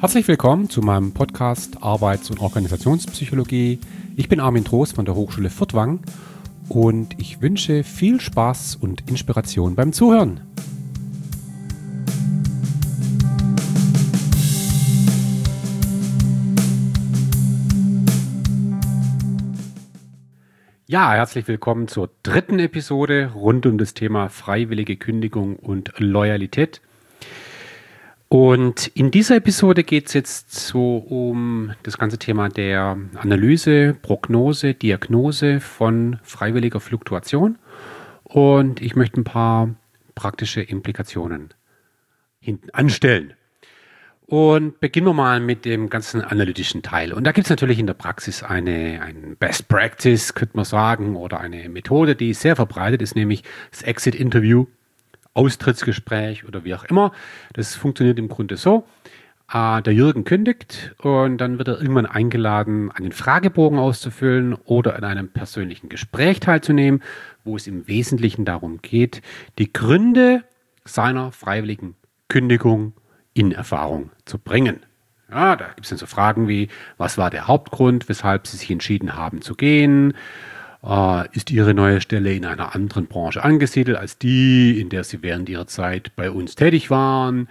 Herzlich willkommen zu meinem Podcast Arbeits- und Organisationspsychologie. Ich bin Armin Trost von der Hochschule Furtwangen und ich wünsche viel Spaß und Inspiration beim Zuhören. Ja, herzlich willkommen zur dritten Episode rund um das Thema freiwillige Kündigung und Loyalität. Und in dieser Episode geht es jetzt so um das ganze Thema der Analyse, Prognose, Diagnose von freiwilliger Fluktuation. Und ich möchte ein paar praktische Implikationen hinten anstellen. Und beginnen wir mal mit dem ganzen analytischen Teil. Und da gibt es natürlich in der Praxis ein Best Practice, könnte man sagen, oder eine Methode, die sehr verbreitet ist, nämlich das Exit-Interview. Austrittsgespräch oder wie auch immer. Das funktioniert im Grunde so. Der Jürgen kündigt und dann wird er irgendwann eingeladen, einen Fragebogen auszufüllen oder an einem persönlichen Gespräch teilzunehmen, wo es im Wesentlichen darum geht, die Gründe seiner freiwilligen Kündigung in Erfahrung zu bringen. Ja, da gibt es dann so Fragen wie, was war der Hauptgrund, weshalb Sie sich entschieden haben zu gehen? Ist Ihre neue Stelle in einer anderen Branche angesiedelt als die, in der Sie während Ihrer Zeit bei uns tätig waren?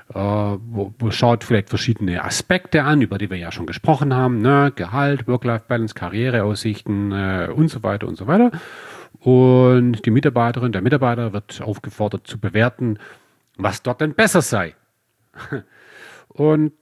Schaut vielleicht verschiedene Aspekte an, über die wir ja schon gesprochen haben, ne? Gehalt, Work-Life-Balance, Karriereaussichten und so weiter und so weiter. Und die Mitarbeiterin, der Mitarbeiter wird aufgefordert zu bewerten, was dort denn besser sei. Und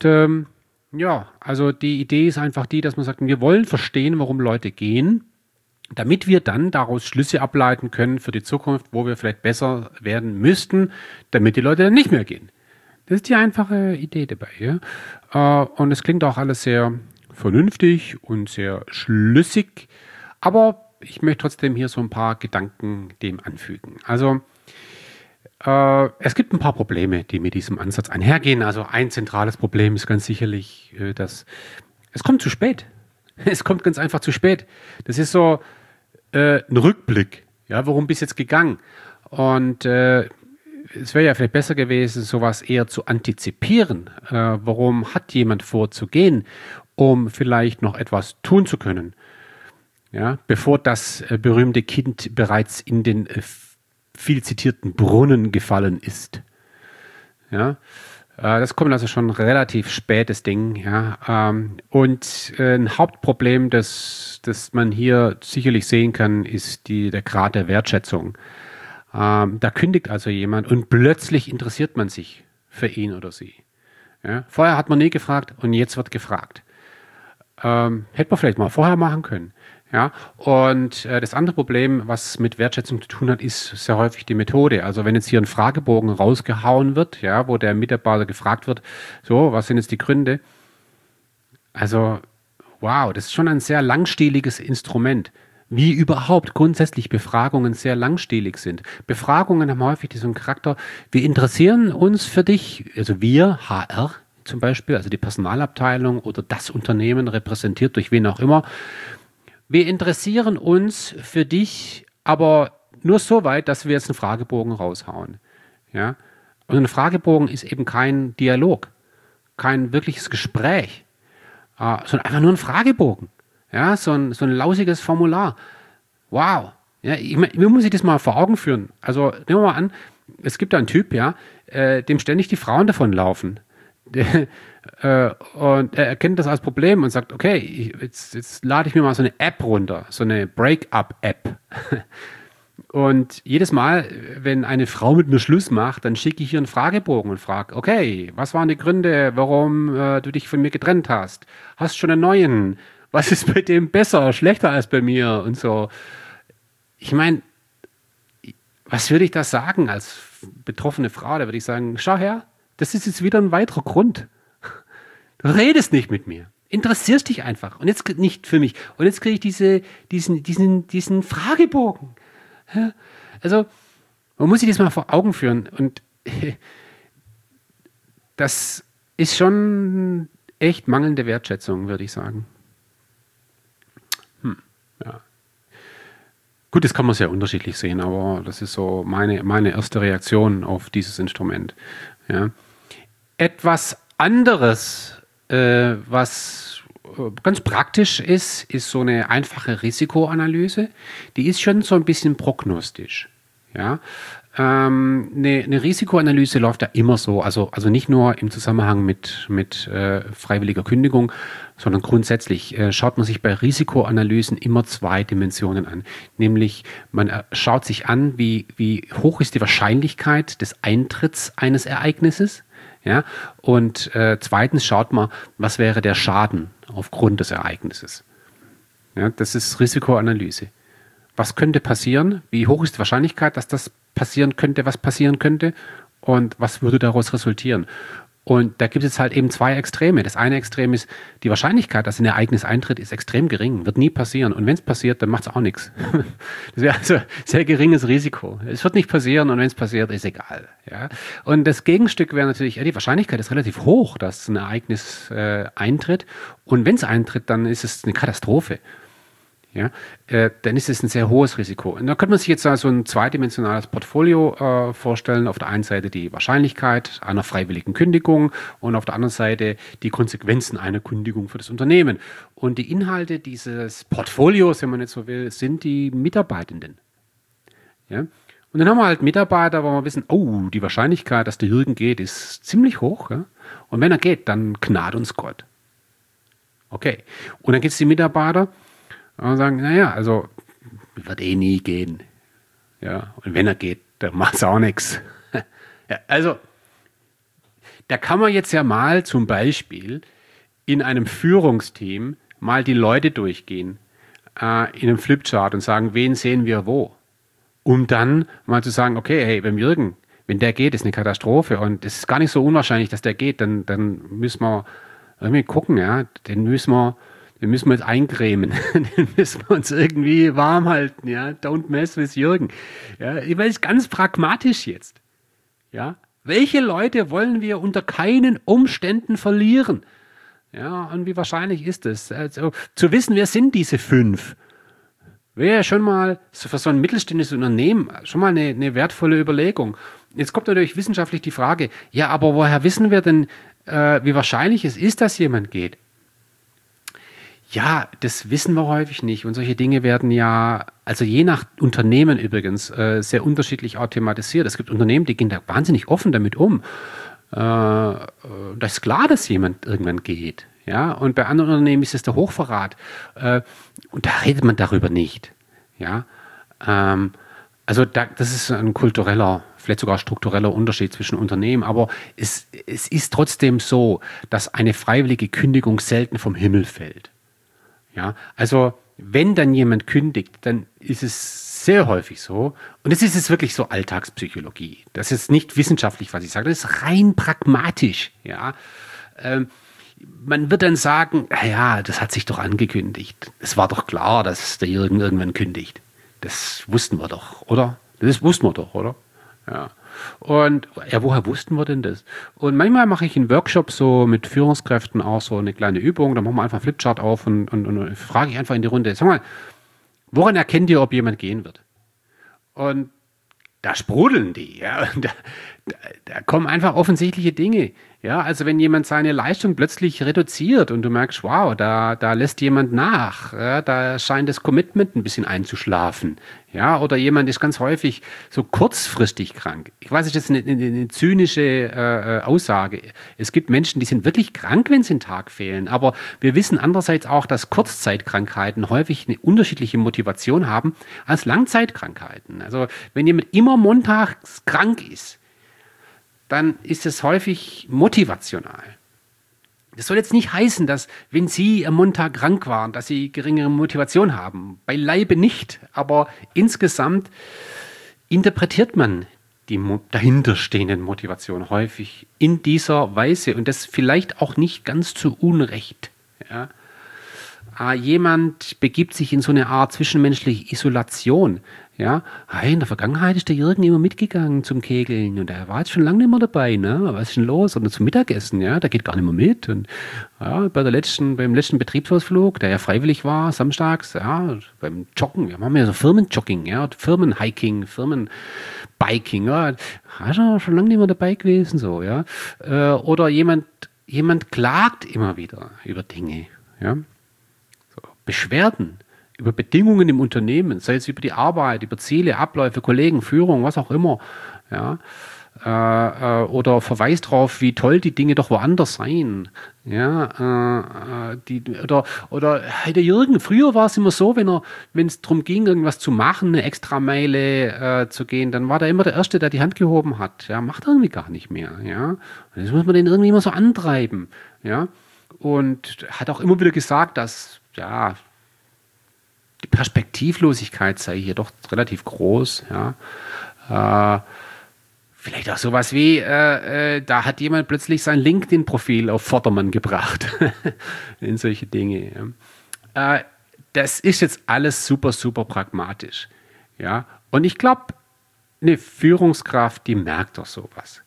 also die Idee ist einfach die, dass man sagt, wir wollen verstehen, warum Leute gehen, damit wir dann daraus Schlüsse ableiten können für die Zukunft, wo wir vielleicht besser werden müssten, damit die Leute dann nicht mehr gehen. Das ist die einfache Idee dabei. Ja? Und es klingt auch alles sehr vernünftig und sehr schlüssig, aber ich möchte trotzdem hier so ein paar Gedanken dem anfügen. Also es gibt ein paar Probleme, die mit diesem Ansatz einhergehen. Also ein zentrales Problem ist ganz sicherlich, dass es kommt zu spät. Es kommt ganz einfach zu spät. Das ist so ein Rückblick. Ja, warum bist du jetzt gegangen? Und es wäre ja vielleicht besser gewesen, sowas eher zu antizipieren. Warum hat jemand vor zu gehen, um vielleicht noch etwas tun zu können? Ja, bevor das berühmte Kind bereits in den viel zitierten Brunnen gefallen ist. Ja, das kommt also schon relativ spät, das Ding. Ja. Und ein Hauptproblem, das man hier sicherlich sehen kann, ist der Grad der Wertschätzung. Da kündigt also jemand und plötzlich interessiert man sich für ihn oder sie. Ja. Vorher hat man nie gefragt und jetzt wird gefragt. Hätte man vielleicht mal vorher machen können. Ja, und das andere Problem, was mit Wertschätzung zu tun hat, ist sehr häufig die Methode. Also wenn jetzt hier ein Fragebogen rausgehauen wird, ja, wo der Mitarbeiter gefragt wird, so, was sind jetzt die Gründe? Also, wow, das ist schon ein sehr langstieliges Instrument. Wie überhaupt grundsätzlich Befragungen sehr langstielig sind. Befragungen haben häufig diesen Charakter, wir interessieren uns für dich, also wir, HR zum Beispiel, also die Personalabteilung oder das Unternehmen repräsentiert durch wen auch immer. Wir interessieren uns für dich, aber nur so weit, dass wir jetzt einen Fragebogen raushauen. Ja? Und ein Fragebogen ist eben kein Dialog, kein wirkliches Gespräch, sondern einfach nur ein Fragebogen. Ja? So ein lausiges Formular. Wow. Ja, mir muss ich das mal vor Augen führen. Also nehmen wir mal an, es gibt da einen Typ, ja, dem ständig die Frauen davonlaufen. Und er erkennt das als Problem und sagt, okay, jetzt lade ich mir mal so eine App runter, so eine Break-up-App. Und jedes Mal, wenn eine Frau mit mir Schluss macht, dann schicke ich ihr einen Fragebogen und frage, okay, was waren die Gründe, warum du dich von mir getrennt hast? Hast schon einen neuen? Was ist bei dem besser, schlechter als bei mir? Und so. Ich meine, was würde ich da sagen als betroffene Frau? Da würde ich sagen, schau her, das ist jetzt wieder ein weiterer Grund. Du redest nicht mit mir. Interessierst dich einfach. Und jetzt nicht für mich. Und jetzt kriege ich diesen Fragebogen. Ja? Also, man muss sich das mal vor Augen führen. Und das ist schon echt mangelnde Wertschätzung, würde ich sagen. Ja. Gut, das kann man sehr unterschiedlich sehen, aber das ist so meine erste Reaktion auf dieses Instrument. Ja. Etwas anderes was ganz praktisch ist so eine einfache Risikoanalyse. Die ist schon so ein bisschen prognostisch. Ja? Eine Risikoanalyse läuft ja immer so, also nicht nur im Zusammenhang mit freiwilliger Kündigung, sondern grundsätzlich schaut man sich bei Risikoanalysen immer zwei Dimensionen an. Nämlich man schaut sich an, wie hoch ist die Wahrscheinlichkeit des Eintritts eines Ereignisses. Ja? Und zweitens schaut man, was wäre der Schaden aufgrund des Ereignisses. Ja, das ist Risikoanalyse. Was könnte passieren? Wie hoch ist die Wahrscheinlichkeit, dass das passieren könnte, was passieren könnte? Und was würde daraus resultieren? Und da gibt es halt eben zwei Extreme. Das eine Extrem ist, die Wahrscheinlichkeit, dass ein Ereignis eintritt, ist extrem gering, wird nie passieren. Und wenn es passiert, dann macht es auch nichts. Das wäre also sehr geringes Risiko. Es wird nicht passieren und wenn es passiert, ist egal. Ja? Und das Gegenstück wäre natürlich, ja, die Wahrscheinlichkeit ist relativ hoch, dass ein Ereignis eintritt. Und wenn es eintritt, dann ist es eine Katastrophe. Ja, dann ist es ein sehr hohes Risiko. Und da könnte man sich jetzt so ein zweidimensionales Portfolio vorstellen. Auf der einen Seite die Wahrscheinlichkeit einer freiwilligen Kündigung und auf der anderen Seite die Konsequenzen einer Kündigung für das Unternehmen. Und die Inhalte dieses Portfolios, wenn man jetzt so will, sind die Mitarbeitenden. Ja? Und dann haben wir halt Mitarbeiter, wo wir wissen, oh, die Wahrscheinlichkeit, dass der Jürgen geht, ist ziemlich hoch. Ja? Und wenn er geht, dann gnad uns Gott. Okay. Und dann gibt es die Mitarbeiter, und sagen, naja, also wird eh nie gehen. Ja, und wenn er geht, dann macht es auch nichts. Ja, also, da kann man jetzt ja mal zum Beispiel in einem Führungsteam mal die Leute durchgehen, in einem Flipchart und sagen, wen sehen wir wo? Um dann mal zu sagen, okay, hey, beim Jürgen, wenn der geht, ist eine Katastrophe und es ist gar nicht so unwahrscheinlich, dass der geht, dann müssen wir irgendwie gucken, ja, den müssen wir jetzt eincremen. Den müssen wir uns irgendwie warm halten. Ja? Don't mess with Jürgen. Ja? Ich weiß ganz pragmatisch jetzt. Ja? Welche Leute wollen wir unter keinen Umständen verlieren? Ja, und wie wahrscheinlich ist es? Also, zu wissen, wer sind diese 5? Wäre schon mal für so ein mittelständisches Unternehmen schon mal eine wertvolle Überlegung. Jetzt kommt natürlich wissenschaftlich die Frage, ja, aber woher wissen wir denn, wie wahrscheinlich es ist, dass jemand geht? Ja, das wissen wir häufig nicht. Und solche Dinge werden ja, also je nach Unternehmen übrigens, sehr unterschiedlich auch thematisiert. Es gibt Unternehmen, die gehen da wahnsinnig offen damit um. Da ist klar, dass jemand irgendwann geht. Ja? Und bei anderen Unternehmen ist es der Hochverrat. Und da redet man darüber nicht. Ja? Also das ist ein kultureller, vielleicht sogar struktureller Unterschied zwischen Unternehmen. Aber es ist trotzdem so, dass eine freiwillige Kündigung selten vom Himmel fällt. Ja, also wenn dann jemand kündigt, dann ist es sehr häufig so, und es ist jetzt wirklich so Alltagspsychologie. Das ist nicht wissenschaftlich, was ich sage, das ist rein pragmatisch. Ja, man wird dann sagen, ja, das hat sich doch angekündigt. Es war doch klar, dass der Jürgen irgendwann kündigt. Das wussten wir doch, oder? Das wussten wir doch, oder? Ja. Und ja, woher wussten wir denn das? Und manchmal mache ich in Workshops so mit Führungskräften auch so eine kleine Übung. Da machen wir einfach einen Flipchart auf und frage ich einfach in die Runde, sag mal, woran erkennt ihr, ob jemand gehen wird? Und da sprudeln die, ja. Da kommen einfach offensichtliche Dinge. Ja, also wenn jemand seine Leistung plötzlich reduziert und du merkst, wow, da lässt jemand nach, ja, da scheint das Commitment ein bisschen einzuschlafen. Ja, oder jemand ist ganz häufig so kurzfristig krank. Ich weiß nicht, das ist eine zynische Aussage. Es gibt Menschen, die sind wirklich krank, wenn sie einen Tag fehlen. Aber wir wissen andererseits auch, dass Kurzzeitkrankheiten häufig eine unterschiedliche Motivation haben als Langzeitkrankheiten. Also wenn jemand immer montags krank ist, dann ist es häufig motivational. Das soll jetzt nicht heißen, dass, wenn Sie am Montag krank waren, dass Sie geringere Motivation haben. Beileibe nicht. Aber insgesamt interpretiert man die dahinterstehenden Motivationen häufig in dieser Weise und das vielleicht auch nicht ganz zu Unrecht. Ja. Jemand begibt sich in so eine Art zwischenmenschliche Isolation. Ja, in der Vergangenheit ist der Jürgen immer mitgegangen zum Kegeln und er war jetzt schon lange nicht mehr dabei, ne? Was ist denn los? Oder zum Mittagessen, ja, der geht gar nicht mehr mit. Und ja, beim letzten Betriebsausflug, der ja freiwillig war, samstags, ja, beim Joggen, wir haben ja so Firmenjogging, ja, Firmenhiking, Firmenbiking, ja, ist er schon lange nicht mehr dabei gewesen, so, ja. Oder jemand jemand klagt immer wieder über Dinge, ja, so, Beschwerden über Bedingungen im Unternehmen, sei es über die Arbeit, über Ziele, Abläufe, Kollegen, Führung, was auch immer, ja, oder verweist darauf, wie toll die Dinge doch woanders seien. Ja, oder hey, der Jürgen, früher war es immer so, wenn es darum ging, irgendwas zu machen, eine Extrameile zu gehen, dann war der immer der Erste, der die Hand gehoben hat. Ja, macht er irgendwie gar nicht mehr. Ja, und jetzt muss man den irgendwie immer so antreiben. Ja, und hat auch immer wieder gesagt, dass ja die Perspektivlosigkeit sei hier doch relativ groß. Ja. Vielleicht auch sowas wie, da hat jemand plötzlich sein LinkedIn-Profil auf Vordermann gebracht. In solche Dinge. Ja. Das ist jetzt alles super, super pragmatisch. Ja. Und ich glaube, eine Führungskraft, die merkt doch sowas.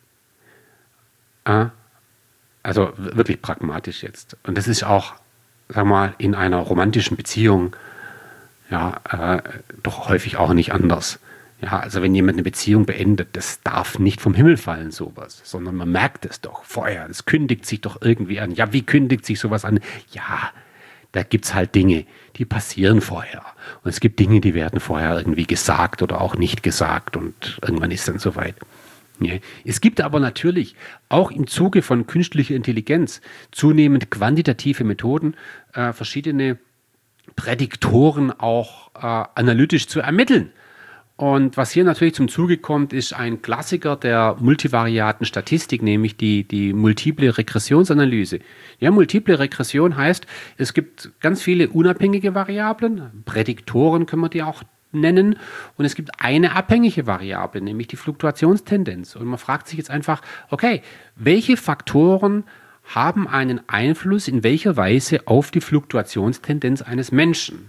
Also wirklich pragmatisch jetzt. Und das ist auch, sag mal, in einer romantischen Beziehung ja, doch häufig auch nicht anders. Ja, also wenn jemand eine Beziehung beendet, das darf nicht vom Himmel fallen, sowas, sondern man merkt es doch vorher. Das kündigt sich doch irgendwie an. Ja, wie kündigt sich sowas an? Ja, da gibt es halt Dinge, die passieren vorher. Und es gibt Dinge, die werden vorher irgendwie gesagt oder auch nicht gesagt und irgendwann ist dann soweit. Ja. Es gibt aber natürlich auch im Zuge von künstlicher Intelligenz zunehmend quantitative Methoden, verschiedene Prädiktoren auch analytisch zu ermitteln. Und was hier natürlich zum Zuge kommt, ist ein Klassiker der multivariaten Statistik, nämlich die multiple Regressionsanalyse. Ja, multiple Regression heißt, es gibt ganz viele unabhängige Variablen, Prädiktoren können wir die auch nennen, und es gibt eine abhängige Variable, nämlich die Fluktuationstendenz. Und man fragt sich jetzt einfach, okay, welche Faktoren haben einen Einfluss in welcher Weise auf die Fluktuationstendenz eines Menschen?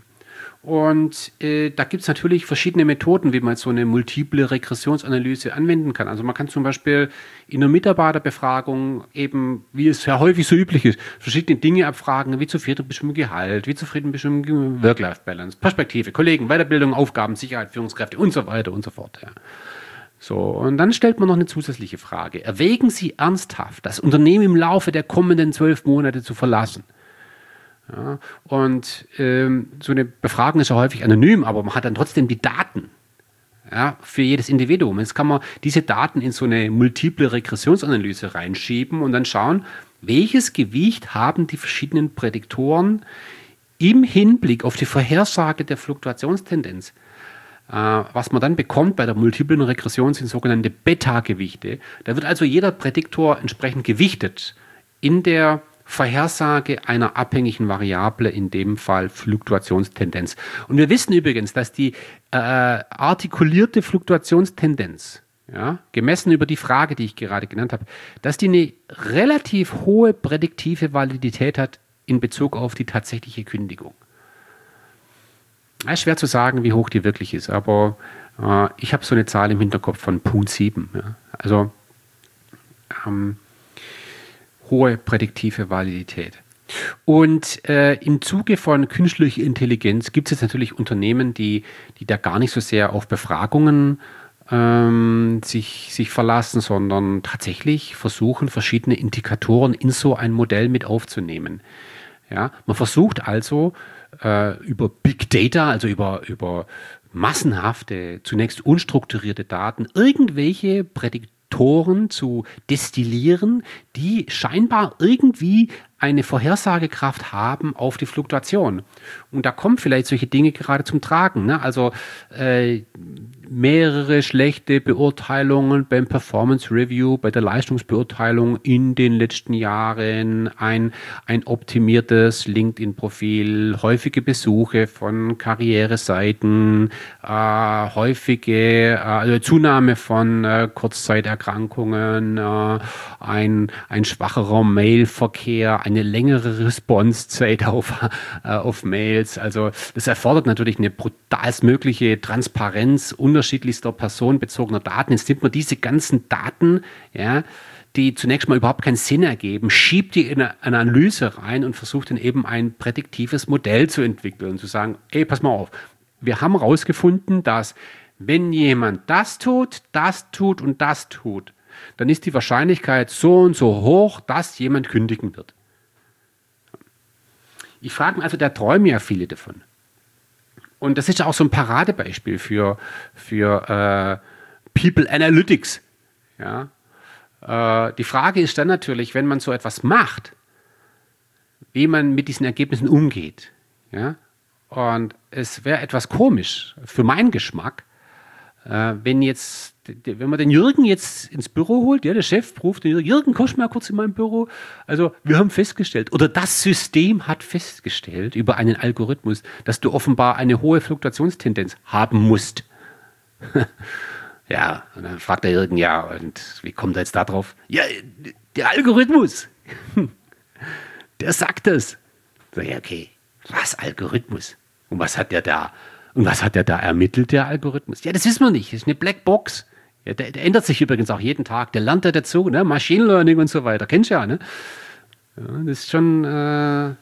Und da gibt es natürlich verschiedene Methoden, wie man so eine multiple Regressionsanalyse anwenden kann. Also man kann zum Beispiel in einer Mitarbeiterbefragung eben, wie es ja häufig so üblich ist, verschiedene Dinge abfragen, wie zufrieden bist du mit dem Gehalt, wie zufrieden bist du mit dem Work-Life-Balance, Perspektive, Kollegen, Weiterbildung, Aufgaben, Sicherheit, Führungskräfte und so weiter und so fort. Ja. So, und dann stellt man noch eine zusätzliche Frage. Erwägen Sie ernsthaft, das Unternehmen im Laufe der kommenden 12 Monate zu verlassen? Ja, und so eine Befragung ist ja häufig anonym, aber man hat dann trotzdem die Daten, ja, für jedes Individuum. Jetzt kann man diese Daten in so eine multiple Regressionsanalyse reinschieben und dann schauen, welches Gewicht haben die verschiedenen Prädiktoren im Hinblick auf die Vorhersage der Fluktuationstendenz. Was man dann bekommt bei der multiplen Regression sind sogenannte Beta-Gewichte. Da wird also jeder Prädiktor entsprechend gewichtet in der Vorhersage einer abhängigen Variable, in dem Fall Fluktuationstendenz. Und wir wissen übrigens, dass die artikulierte Fluktuationstendenz, ja, gemessen über die Frage, die ich gerade genannt habe, dass die eine relativ hohe prädiktive Validität hat in Bezug auf die tatsächliche Kündigung. Es ist schwer zu sagen, wie hoch die wirklich ist, aber ich habe so eine Zahl im Hinterkopf von 0,7. Ja. Also hohe prädiktive Validität. Und im Zuge von künstlicher Intelligenz gibt es jetzt natürlich Unternehmen, die da gar nicht so sehr auf Befragungen sich verlassen, sondern tatsächlich versuchen, verschiedene Indikatoren in so ein Modell mit aufzunehmen. Ja, man versucht also über Big Data, also über massenhafte, zunächst unstrukturierte Daten, irgendwelche Prädiktoren zu destillieren, die scheinbar irgendwie eine Vorhersagekraft haben auf die Fluktuation. Und da kommen vielleicht solche Dinge gerade zum Tragen. Ne? Also mehrere schlechte Beurteilungen beim Performance Review, bei der Leistungsbeurteilung in den letzten Jahren, ein optimiertes LinkedIn-Profil, häufige Besuche von Karriereseiten, häufige Zunahme von Kurzzeiterkrankungen, ein schwacherer Mailverkehr, eine längere Responsezeit auf Mails. Also das erfordert natürlich eine brutalstmögliche Transparenz unterschiedlichster personenbezogener Daten. Jetzt nimmt man diese ganzen Daten, ja, die zunächst mal überhaupt keinen Sinn ergeben, schiebt die in eine Analyse rein und versucht dann eben ein prädiktives Modell zu entwickeln und zu sagen, ey, pass mal auf, wir haben herausgefunden, dass wenn jemand das tut und das tut, dann ist die Wahrscheinlichkeit so und so hoch, dass jemand kündigen wird. Ich frage mich, also da träumen ja viele davon. Und das ist auch so ein Paradebeispiel für People Analytics. Ja? Die Frage ist dann natürlich, wenn man so etwas macht, wie man mit diesen Ergebnissen umgeht. Ja? Und es wäre etwas komisch für meinen Geschmack, wenn man den Jürgen jetzt ins Büro holt, ja, der Chef ruft den Jürgen, Jürgen, komm mal kurz in mein Büro. Also wir haben festgestellt, oder das System hat festgestellt über einen Algorithmus, dass du offenbar eine hohe Fluktuationstendenz haben musst. Ja, und dann fragt der Jürgen, ja, und wie kommt er jetzt da drauf? Ja, der Algorithmus, der sagt das. So, ja, okay, was Algorithmus? Und was hat der da? Und was hat der da ermittelt, der Algorithmus? Ja, das wissen wir nicht. Das ist eine Blackbox. Ja, der ändert sich übrigens auch jeden Tag. Der lernt ja dazu, ne? Machine Learning und so weiter. Kennst du ja, ne? Ja, das ist schon. Ja.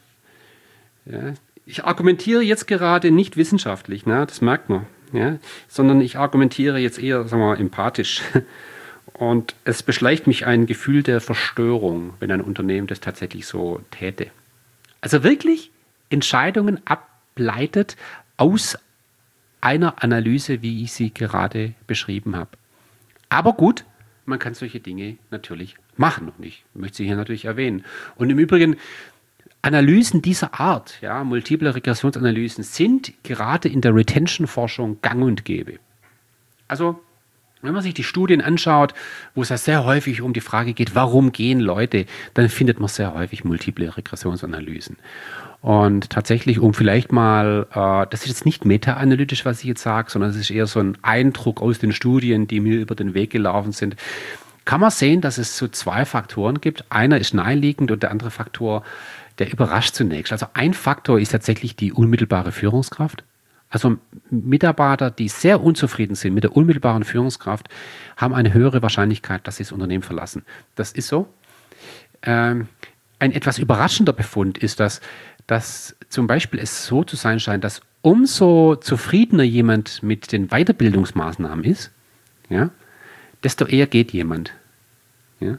Ich argumentiere jetzt gerade nicht wissenschaftlich, ne? Das merkt man. Ja? Sondern ich argumentiere jetzt eher, sagen wir mal, empathisch. Und es beschleicht mich ein Gefühl der Verstörung, wenn ein Unternehmen das tatsächlich so täte. Also wirklich Entscheidungen ableitet aus einer Analyse, wie ich sie gerade beschrieben habe. Aber gut, man kann solche Dinge natürlich machen und ich möchte sie hier natürlich erwähnen. Und im Übrigen, Analysen dieser Art, ja, multiple Regressionsanalysen, sind gerade in der Retention-Forschung gang und gäbe. Also, wenn man sich die Studien anschaut, wo es ja sehr häufig um die Frage geht, warum gehen Leute, dann findet man sehr häufig multiple Regressionsanalysen. Und tatsächlich, um vielleicht mal, das ist jetzt nicht meta-analytisch, was ich jetzt sage, sondern es ist eher so ein Eindruck aus den Studien, die mir über den Weg gelaufen sind, kann man sehen, dass es so zwei Faktoren gibt. Einer ist naheliegend und der andere Faktor, der überrascht zunächst. Also ein Faktor ist tatsächlich die unmittelbare Führungskraft. Also Mitarbeiter, die sehr unzufrieden sind mit der unmittelbaren Führungskraft, haben eine höhere Wahrscheinlichkeit, dass sie das Unternehmen verlassen. Das ist so. Ein etwas überraschender Befund ist, dass zum Beispiel es so zu sein scheint, dass umso zufriedener jemand mit den Weiterbildungsmaßnahmen ist, ja, desto eher geht jemand. Ja.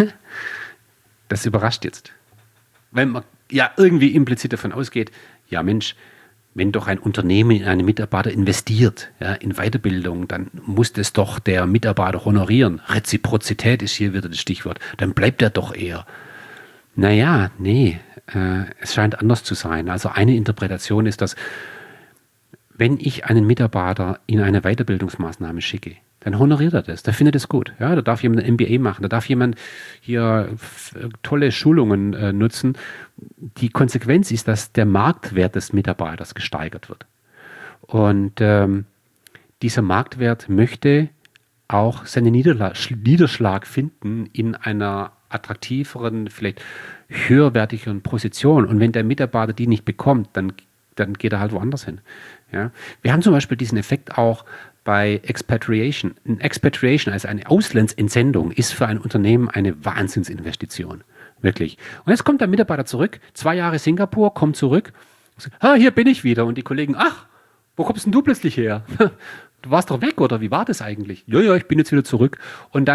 Das überrascht jetzt. Weil man ja irgendwie implizit davon ausgeht, ja Mensch, wenn doch ein Unternehmen in einen Mitarbeiter investiert, ja, in Weiterbildung, dann muss das doch der Mitarbeiter honorieren. Reziprozität ist hier wieder das Stichwort. Dann bleibt er doch eher. Naja, nee, es scheint anders zu sein. Also eine Interpretation ist, dass wenn ich einen Mitarbeiter in eine Weiterbildungsmaßnahme schicke, dann honoriert er das, der findet es gut. Ja, da darf jemand ein MBA machen, da darf jemand hier tolle Schulungen nutzen. Die Konsequenz ist, dass der Marktwert des Mitarbeiters gesteigert wird. Und dieser Marktwert möchte auch seinen Niederschlag finden in einer attraktiveren, vielleicht höherwertigeren Position. Und wenn der Mitarbeiter die nicht bekommt, dann geht er halt woanders hin. Ja? Wir haben zum Beispiel diesen Effekt auch bei Expatriation. Eine Expatriation, also eine Auslandsentsendung, ist für ein Unternehmen eine Wahnsinnsinvestition. Wirklich. Und jetzt kommt der Mitarbeiter zurück, 2 Jahre Singapur, kommt zurück, hier bin ich wieder. Und die Kollegen, ach, wo kommst denn du plötzlich her? Du warst doch weg, oder wie war das eigentlich? Ja, ich bin jetzt wieder zurück. Und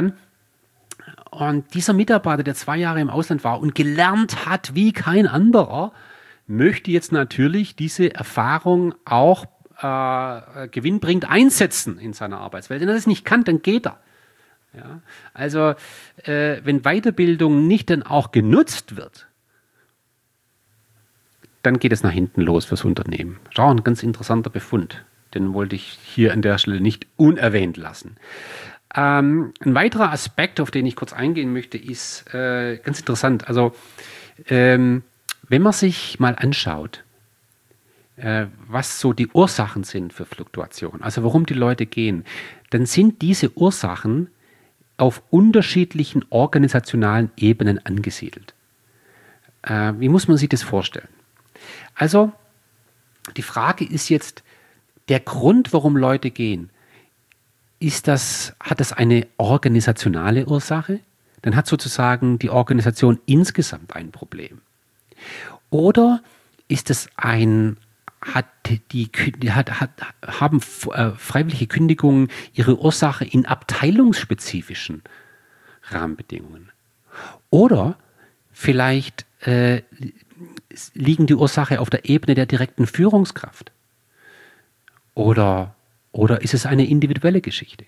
dieser Mitarbeiter, der 2 Jahre im Ausland war und gelernt hat wie kein anderer, möchte jetzt natürlich diese Erfahrung auch gewinnbringend einsetzen in seiner Arbeitswelt. Wenn er das nicht kann, dann geht er. Ja? Also wenn Weiterbildung nicht dann auch genutzt wird, dann geht es nach hinten los fürs Unternehmen. Schau, ein ganz interessanter Befund. Den wollte ich hier an der Stelle nicht unerwähnt lassen. Ein weiterer Aspekt, auf den ich kurz eingehen möchte, ist ganz interessant. Also wenn man sich mal anschaut, was so die Ursachen sind für Fluktuation, also warum die Leute gehen, dann sind diese Ursachen auf unterschiedlichen organisationalen Ebenen angesiedelt. Wie muss man sich das vorstellen? Also die Frage ist jetzt, der Grund, warum Leute gehen, hat das eine organisationale Ursache? Dann hat sozusagen die Organisation insgesamt ein Problem. Oder ist es haben freiwillige Kündigungen ihre Ursache in abteilungsspezifischen Rahmenbedingungen. Oder vielleicht liegen die Ursache auf der Ebene der direkten Führungskraft. Oder ist es eine individuelle Geschichte?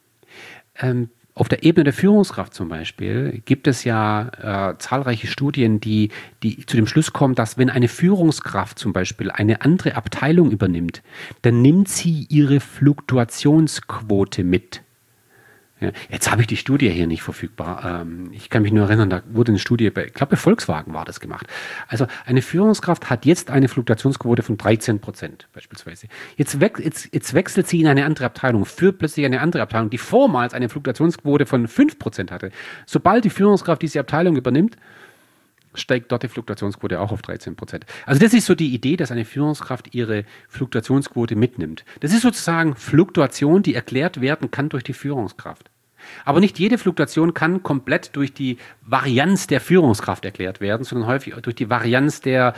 Auf der Ebene der Führungskraft zum Beispiel gibt es ja zahlreiche Studien, die zu dem Schluss kommen, dass wenn eine Führungskraft zum Beispiel eine andere Abteilung übernimmt, dann nimmt sie ihre Fluktuationsquote mit. Ja, jetzt habe ich die Studie hier nicht verfügbar. Ich kann mich nur erinnern, da wurde eine Studie, ich glaube bei Volkswagen war das gemacht. Also eine Führungskraft hat jetzt eine Fluktuationsquote von 13% beispielsweise. Jetzt wechselt sie in eine andere Abteilung, führt plötzlich eine andere Abteilung, die vormals eine Fluktuationsquote von 5% hatte. Sobald die Führungskraft diese Abteilung übernimmt, steigt dort die Fluktuationsquote auch auf 13%. Also das ist so die Idee, dass eine Führungskraft ihre Fluktuationsquote mitnimmt. Das ist sozusagen Fluktuation, die erklärt werden kann durch die Führungskraft. Aber nicht jede Fluktuation kann komplett durch die Varianz der Führungskraft erklärt werden, sondern häufig durch die Varianz der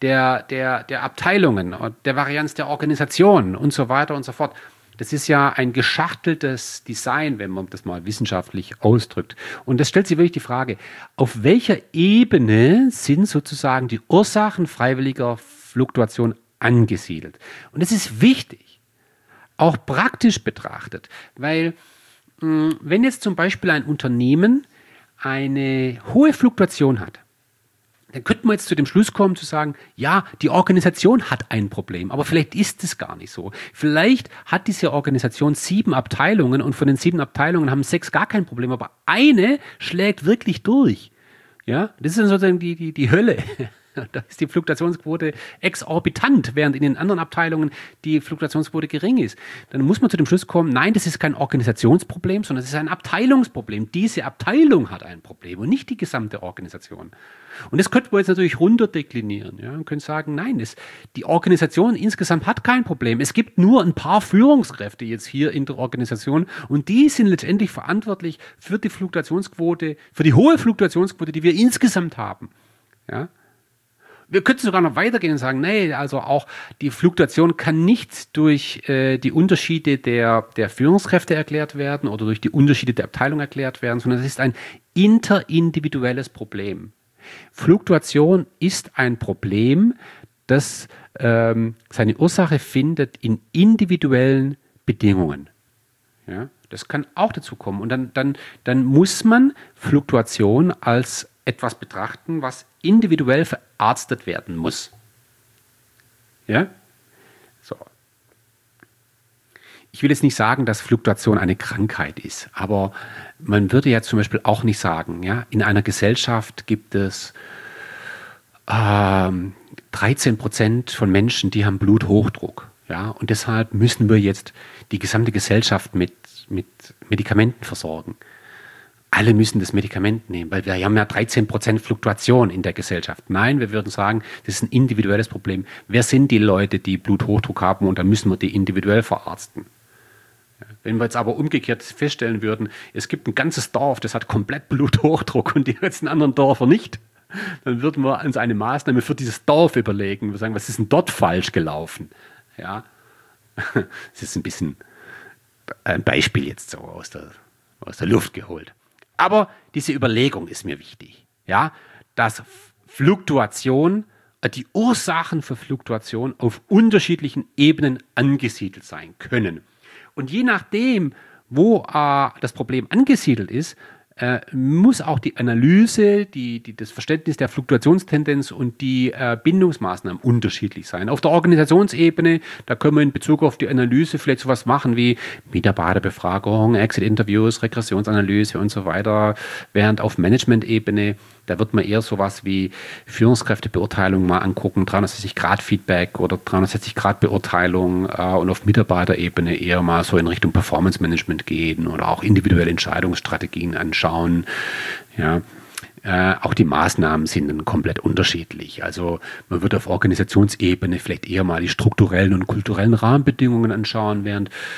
Abteilungen, der Varianz der Organisation und so weiter und so fort. Das ist ja ein geschachteltes Design, wenn man das mal wissenschaftlich ausdrückt. Und das stellt sich wirklich die Frage, auf welcher Ebene sind sozusagen die Ursachen freiwilliger Fluktuation angesiedelt? Und das ist wichtig, auch praktisch betrachtet, weil wenn jetzt zum Beispiel ein Unternehmen eine hohe Fluktuation hat, dann könnte man jetzt zu dem Schluss kommen, zu sagen, ja, die Organisation hat ein Problem, aber vielleicht ist es gar nicht so. Vielleicht hat diese Organisation 7 Abteilungen und von den 7 Abteilungen haben 6 gar kein Problem, aber eine schlägt wirklich durch. Ja, das ist dann sozusagen die Hölle. Da ist die Fluktuationsquote exorbitant, während in den anderen Abteilungen die Fluktuationsquote gering ist. Dann muss man zu dem Schluss kommen, nein, das ist kein Organisationsproblem, sondern es ist ein Abteilungsproblem. Diese Abteilung hat ein Problem und nicht die gesamte Organisation. Und das könnte man jetzt natürlich runterdeklinieren. Ja? Man könnte sagen, nein, die Organisation insgesamt hat kein Problem. Es gibt nur ein paar Führungskräfte jetzt hier in der Organisation und die sind letztendlich verantwortlich für die Fluktuationsquote, für die hohe Fluktuationsquote, die wir insgesamt haben. Ja? Wir könnten sogar noch weitergehen und sagen, nee, also auch die Fluktuation kann nicht durch die Unterschiede der Führungskräfte erklärt werden oder durch die Unterschiede der Abteilung erklärt werden, sondern es ist ein interindividuelles Problem. Fluktuation ist ein Problem, das seine Ursache findet in individuellen Bedingungen. Ja, das kann auch dazu kommen. Und dann muss man Fluktuation als etwas betrachten, was individuell verarztet werden muss. Ja? So. Ich will jetzt nicht sagen, dass Fluktuation eine Krankheit ist, aber man würde ja zum Beispiel auch nicht sagen, ja, in einer Gesellschaft gibt es 13% von Menschen, die haben Bluthochdruck. Ja, und deshalb müssen wir jetzt die gesamte Gesellschaft mit Medikamenten versorgen. Alle müssen das Medikament nehmen, weil wir haben ja 13% Fluktuation in der Gesellschaft. Nein, wir würden sagen, das ist ein individuelles Problem. Wer sind die Leute, die Bluthochdruck haben und dann müssen wir die individuell verarzten? Wenn wir jetzt aber umgekehrt feststellen würden, es gibt ein ganzes Dorf, das hat komplett Bluthochdruck und die ganzen anderen Dörfer nicht, dann würden wir uns eine Maßnahme für dieses Dorf überlegen. Wir sagen, was ist denn dort falsch gelaufen? Ja, das ist ein bisschen ein Beispiel jetzt so aus der Luft geholt. Aber diese Überlegung ist mir wichtig, ja, dass Fluktuation, die Ursachen für Fluktuation auf unterschiedlichen Ebenen angesiedelt sein können. Und je nachdem, wo das Problem angesiedelt ist, muss auch die Analyse, das Verständnis der Fluktuationstendenz und die Bindungsmaßnahmen unterschiedlich sein. Auf der Organisationsebene, da können wir in Bezug auf die Analyse vielleicht sowas machen wie Mitarbeiterbefragung, Exit-Interviews, Regressionsanalyse und so weiter. Während auf Management-Ebene, da wird man eher sowas wie Führungskräftebeurteilung mal angucken, 360-Grad-Feedback oder 360-Grad-Beurteilung und auf Mitarbeiterebene eher mal so in Richtung Performance-Management gehen oder auch individuelle Entscheidungsstrategien anschauen. Ja. Auch die Maßnahmen sind dann komplett unterschiedlich. Also man wird auf Organisationsebene vielleicht eher mal die strukturellen und kulturellen Rahmenbedingungen anschauen, während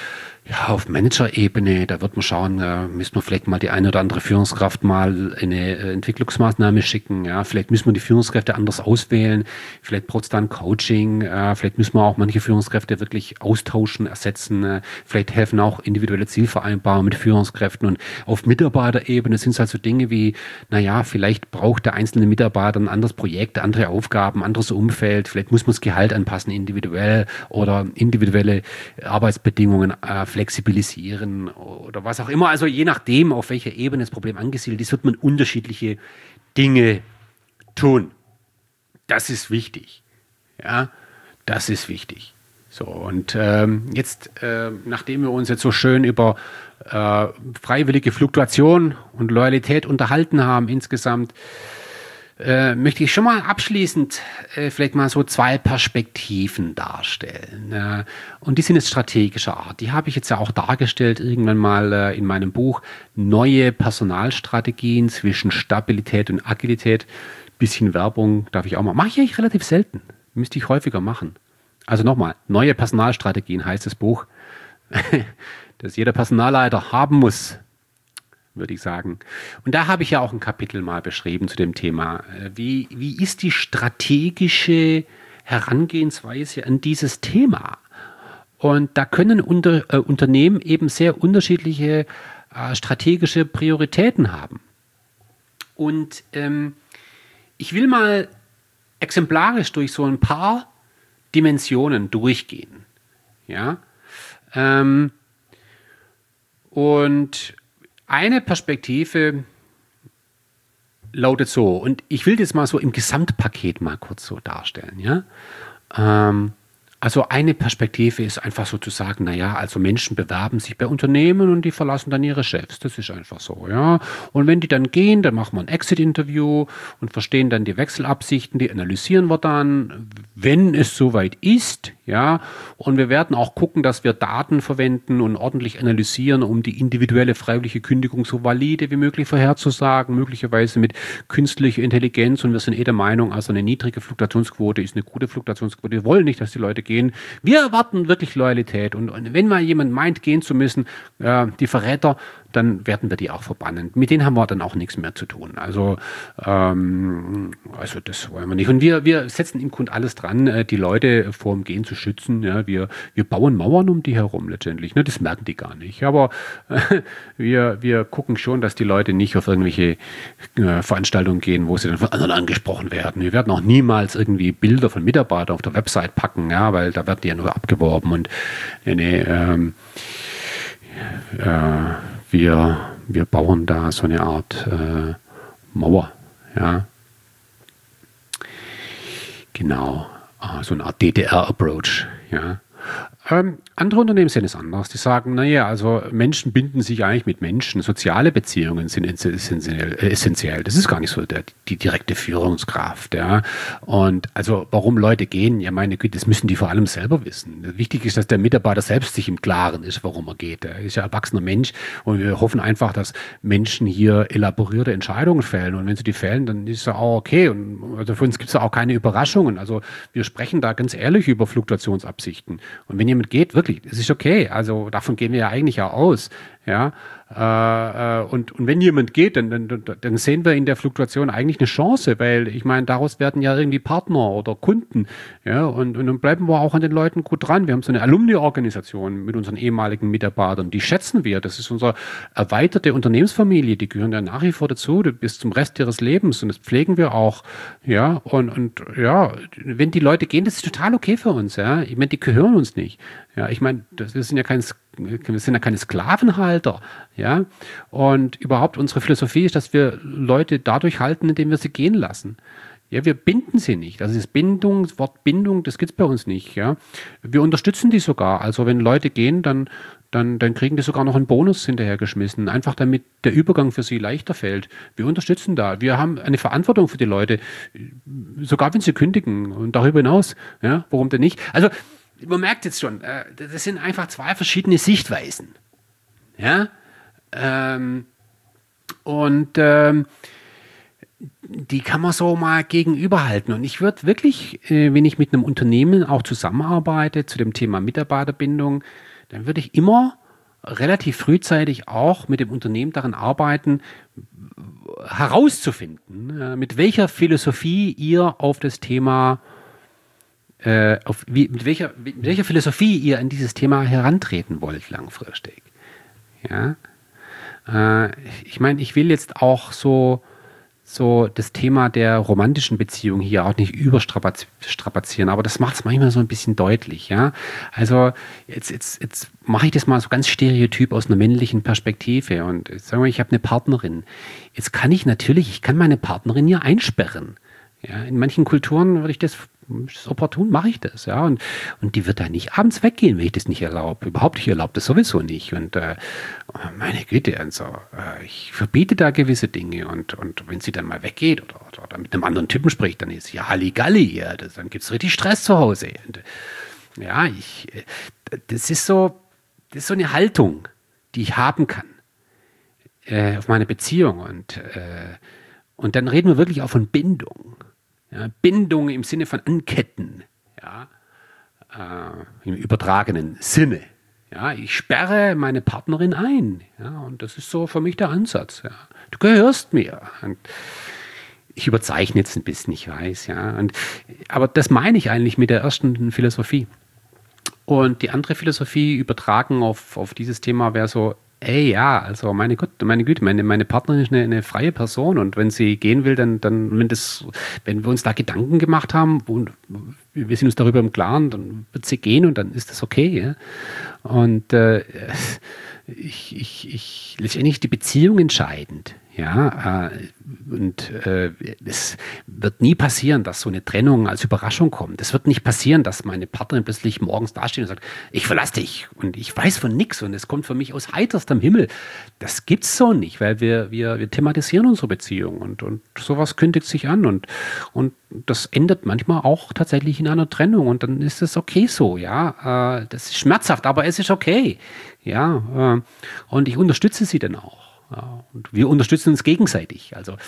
Ja, auf Manager-Ebene, da wird man schauen, müssen wir vielleicht mal die eine oder andere Führungskraft mal eine Entwicklungsmaßnahme schicken. Ja, vielleicht müssen wir die Führungskräfte anders auswählen. Vielleicht braucht es da ein Coaching. Vielleicht müssen wir auch manche Führungskräfte wirklich austauschen, ersetzen. Vielleicht helfen auch individuelle Zielvereinbarungen mit Führungskräften. Und auf Mitarbeiterebene sind es halt so Dinge wie, naja, vielleicht braucht der einzelne Mitarbeiter ein anderes Projekt, andere Aufgaben, anderes Umfeld. Vielleicht muss man das Gehalt anpassen, individuell oder individuelle Arbeitsbedingungen flexibilisieren oder was auch immer. Also je nachdem, auf welcher Ebene das Problem angesiedelt ist, wird man unterschiedliche Dinge tun. Das ist wichtig. Ja, das ist wichtig. So, und jetzt, nachdem wir uns jetzt so schön über freiwillige Fluktuation und Loyalität unterhalten haben insgesamt, möchte ich schon mal abschließend vielleicht mal so zwei Perspektiven darstellen. Und die sind jetzt strategischer Art. Die habe ich jetzt ja auch dargestellt irgendwann mal in meinem Buch Neue Personalstrategien zwischen Stabilität und Agilität. Bisschen Werbung darf ich auch mal. Mache ich eigentlich relativ selten. Müsste ich häufiger machen. Also nochmal, Neue Personalstrategien heißt das Buch, das jeder Personalleiter haben muss, würde ich sagen. Und da habe ich ja auch ein Kapitel mal beschrieben zu dem Thema. Wie ist die strategische Herangehensweise an dieses Thema? Und da können Unternehmen eben sehr unterschiedliche strategische Prioritäten haben. Und ich will mal exemplarisch durch so ein paar Dimensionen durchgehen. Ja? Und eine Perspektive lautet so, und ich will das mal so im Gesamtpaket mal kurz so darstellen. Ja? Also eine Perspektive ist einfach so zu sagen, naja, also Menschen bewerben sich bei Unternehmen und die verlassen dann ihre Chefs. Das ist einfach so, ja. Und wenn die dann gehen, dann machen wir ein Exit-Interview und verstehen dann die Wechselabsichten, die analysieren wir dann, wenn es soweit ist, ja. Und wir werden auch gucken, dass wir Daten verwenden und ordentlich analysieren, um die individuelle freiwillige Kündigung so valide wie möglich vorherzusagen, möglicherweise mit künstlicher Intelligenz. Und wir sind der Meinung, also eine niedrige Fluktuationsquote ist eine gute Fluktuationsquote. Wir wollen nicht, dass die Leute gehen. Wir erwarten wirklich Loyalität. Und wenn mal jemand meint, gehen zu müssen, die Verräter, dann werden wir die auch verbannen. Mit denen haben wir dann auch nichts mehr zu tun. Also das wollen wir nicht. Und wir setzen im Grunde alles dran, die Leute vor dem Gehen zu schützen. Ja, wir bauen Mauern um die herum letztendlich. Ne? Das merken die gar nicht. Aber wir gucken schon, dass die Leute nicht auf irgendwelche Veranstaltungen gehen, wo sie dann von anderen angesprochen werden. Wir werden auch niemals irgendwie Bilder von Mitarbeitern auf der Website packen, ja, weil da werden die ja nur abgeworben. Und wir bauen da so eine Art Mauer, ja. Genau, so eine Art DDR-Approach, ja. Andere Unternehmen sehen es anders. Die sagen, naja, also Menschen binden sich eigentlich mit Menschen. Soziale Beziehungen sind essentiell. Das ist gar nicht so die direkte Führungskraft. Ja. Und also warum Leute gehen, ja meine Güte, das müssen die vor allem selber wissen. Wichtig ist, dass der Mitarbeiter selbst sich im Klaren ist, warum er geht. Er ist ja ein erwachsener Mensch und wir hoffen einfach, dass Menschen hier elaborierte Entscheidungen fällen. Und wenn sie die fällen, dann ist es auch okay. Und also für uns gibt es ja auch keine Überraschungen. Also wir sprechen da ganz ehrlich über Fluktuationsabsichten. Und wenn jemand geht, wirklich, es ist okay. Also davon gehen wir ja eigentlich auch aus. Ja, und wenn jemand geht, dann sehen wir in der Fluktuation eigentlich eine Chance, weil ich meine, daraus werden ja irgendwie Partner oder Kunden. Ja, und dann bleiben wir auch an den Leuten gut dran. Wir haben so eine Alumni-Organisation mit unseren ehemaligen Mitarbeitern, die schätzen wir. Das ist unsere erweiterte Unternehmensfamilie, die gehören ja nach wie vor dazu bis zum Rest ihres Lebens und das pflegen wir auch. Ja, und ja, wenn die Leute gehen, das ist total okay für uns. Ja, ich meine, die gehören uns nicht. Ja, ich meine, wir sind ja keine Sklavenhalter, ja. Und überhaupt unsere Philosophie ist, dass wir Leute dadurch halten, indem wir sie gehen lassen. Ja, wir binden sie nicht. Also das Wort Bindung, das gibt es bei uns nicht, ja. Wir unterstützen die sogar. Also wenn Leute gehen, dann kriegen die sogar noch einen Bonus hinterhergeschmissen, einfach damit der Übergang für sie leichter fällt. Wir unterstützen da. Wir haben eine Verantwortung für die Leute, sogar wenn sie kündigen und darüber hinaus, ja, warum denn nicht? Also man merkt jetzt schon, das sind einfach zwei verschiedene Sichtweisen. Ja? Die kann man so mal gegenüberhalten. Und ich würde wirklich, wenn ich mit einem Unternehmen auch zusammenarbeite zu dem Thema Mitarbeiterbindung, dann würde ich immer relativ frühzeitig auch mit dem Unternehmen daran arbeiten, herauszufinden, mit welcher Philosophie ihr auf das Thema, mit welcher Philosophie ihr an dieses Thema herantreten wollt langfristig. Ja? Ich meine, ich will jetzt auch so das Thema der romantischen Beziehung hier auch nicht überstrapazieren, aber das macht es manchmal so ein bisschen deutlich, ja. Also jetzt mache ich das mal so ganz stereotyp aus einer männlichen Perspektive und sagen wir, ich habe eine Partnerin. Jetzt kann ich meine Partnerin ja einsperren. Ja, in manchen Kulturen würde ich das opportun, mache ich das, ja. Und die wird da nicht abends weggehen, wenn ich das nicht erlaube. Überhaupt, ich erlaube das sowieso nicht. Und meine Güte, also, ich verbiete da gewisse Dinge. Und wenn sie dann mal weggeht oder mit einem anderen Typen spricht, dann ist ja Halligalli, ja, dann gibt es richtig Stress zu Hause. Und, ja, das ist so eine Haltung, die ich haben kann auf meine Beziehung. Und dann reden wir wirklich auch von Bindung. Ja, Bindung im Sinne von Anketten, ja, im übertragenen Sinne. Ja, ich sperre meine Partnerin ein. Ja, und das ist so für mich der Ansatz. Ja. Du gehörst mir. Und ich überzeichne jetzt ein bisschen, ich weiß. Ja, aber das meine ich eigentlich mit der ersten Philosophie. Und die andere Philosophie übertragen auf dieses Thema wäre so, ey, ja, also meine Güte, meine Partnerin ist eine freie Person und wenn sie gehen will, dann wenn wir uns da Gedanken gemacht haben und wir sind uns darüber im Klaren, dann wird sie gehen und dann ist das okay. Ja? Und letztendlich die Beziehung entscheidend. Ja, es wird nie passieren, dass so eine Trennung als Überraschung kommt. Es wird nicht passieren, dass meine Partnerin plötzlich morgens dasteht und sagt, ich verlasse dich und ich weiß von nichts und es kommt für mich aus heiterstem Himmel. Das gibt's so nicht, weil wir thematisieren unsere Beziehung und sowas kündigt sich an und das endet manchmal auch tatsächlich in einer Trennung und dann ist es okay so, ja. Das ist schmerzhaft, aber es ist okay, ja. Und ich unterstütze sie dann auch. Ja, und wir unterstützen uns gegenseitig. Also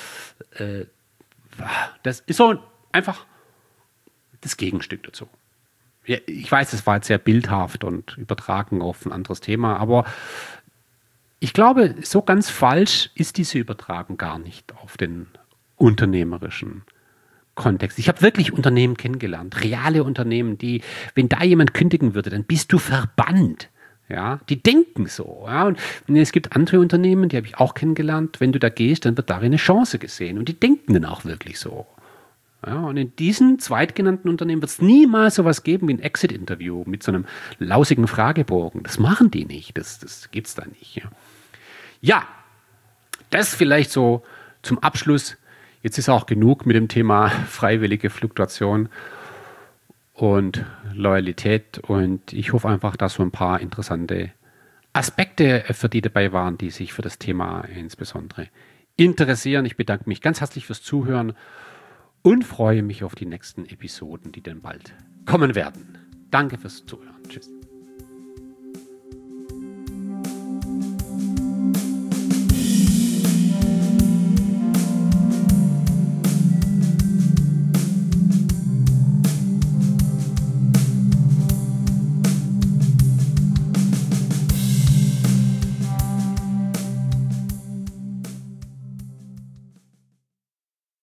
das ist so einfach das Gegenstück dazu. Ja, ich weiß, das war jetzt sehr bildhaft und übertragen auf ein anderes Thema, aber ich glaube, so ganz falsch ist diese Übertragung gar nicht auf den unternehmerischen Kontext. Ich habe wirklich Unternehmen kennengelernt, reale Unternehmen, die, wenn da jemand kündigen würde, dann bist du verbannt. Ja, die denken so. Ja, und es gibt andere Unternehmen, die habe ich auch kennengelernt. Wenn du da gehst, dann wird darin eine Chance gesehen. Und die denken dann auch wirklich so. Ja, und in diesen zweitgenannten Unternehmen wird es niemals sowas geben wie ein Exit-Interview mit so einem lausigen Fragebogen. Das machen die nicht. Das gibt es da nicht. Ja, das vielleicht so zum Abschluss. Jetzt ist auch genug mit dem Thema freiwillige Fluktuation und Loyalität und ich hoffe einfach, dass so ein paar interessante Aspekte für die dabei waren, die sich für das Thema insbesondere interessieren. Ich bedanke mich ganz herzlich fürs Zuhören und freue mich auf die nächsten Episoden, die dann bald kommen werden. Danke fürs Zuhören. Tschüss.